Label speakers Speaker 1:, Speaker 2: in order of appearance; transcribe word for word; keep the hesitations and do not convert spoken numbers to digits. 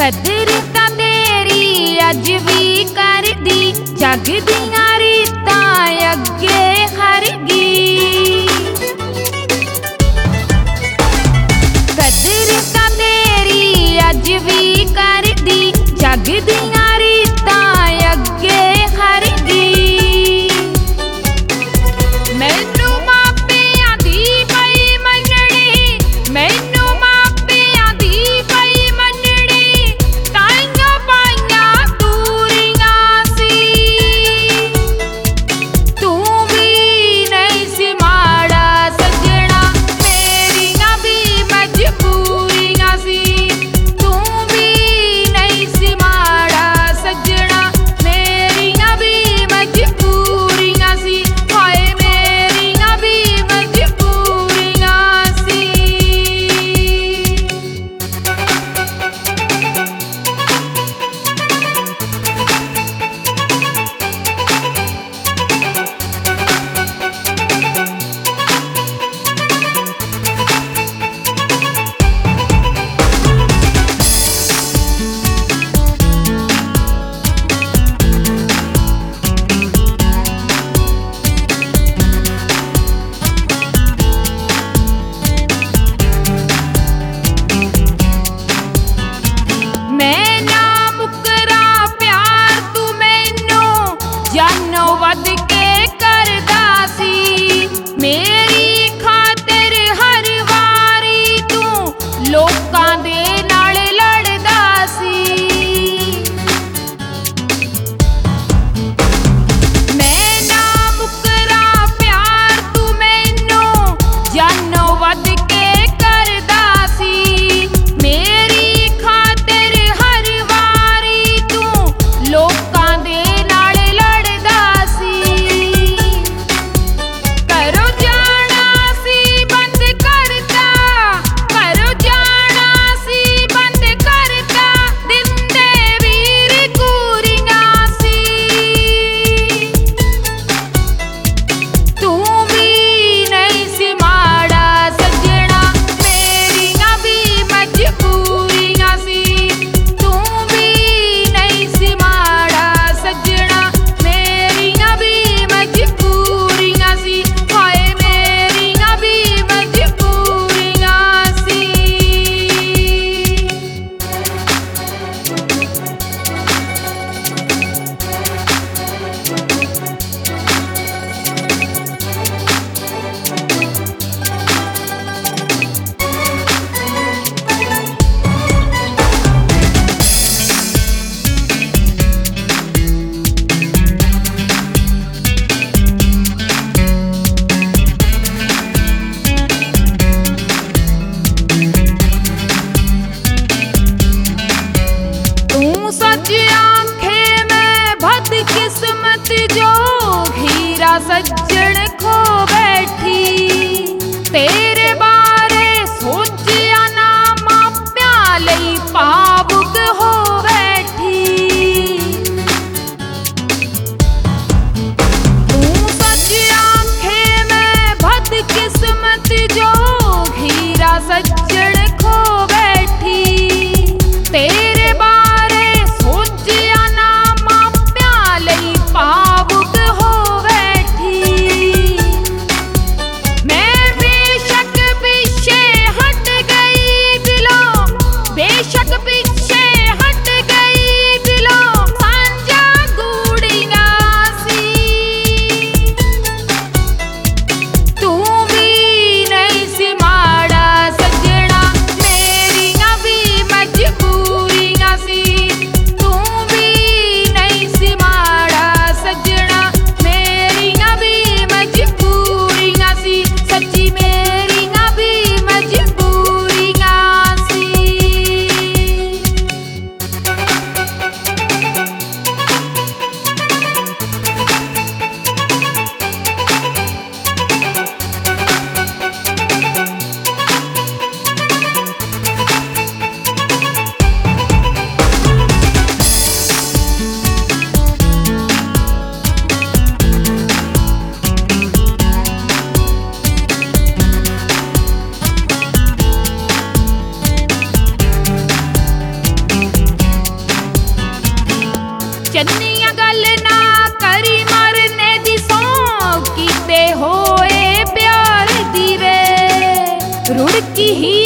Speaker 1: कदर तां तेरी अज भी करदी, जग दियां रीतां अगे खरगी। कदर तां तेरी अज भी करदी, जग दियां रीतां अगे खरगी। मैनू मापियां दी पई मनणी, मैनू मापियां दी पई मनणी, ताइयों पाइयां दूरियां सी। तू भी नहीं सी माड़ा सजना, मेरियां भी मजबूरियां सी। तू भी नहीं सी माड़ा सजना, मेरियां भी मजबूरियां सी। हाय मेरियां भी मजबूरियां सी। मैं ना मुकरा प्यार तू मैनू जानो वध के करदा सी। मेरी खातिर हर वारी तू लोकां दे नाल लड़दा सी। मैं ना मुकरा प्यार तू मैनू जानो वध के करदा सी। मेरी खातिर हर वारी तू लोकां दे नाल लड़दा सी। करो जाना सी बंद करता, करो जाना सी बंद करता, दिंदे वीर कूरियां सी। तू भी नहीं सी माड़ा सजना, मेरियां भी मजबूरियां सी। तू भी नहीं सी माड़ा सजना, मेरियां भी मजबूरियां सी। हाय मेरियां भी मजबूरियां सी। तू सच आंखे मैं बदकिस्मत जो हीरा सज्जन खो बैठी। तेरे बारे सोचिया ना मापिया लई भावुक हो बैठी। तू सच आंखे मैं बदकिस्मत जो हीरा सज्जन खो बैठी। तेरे बारे सोचिया ना मापिया लई भावुक हो बैठी। लुढ़की ही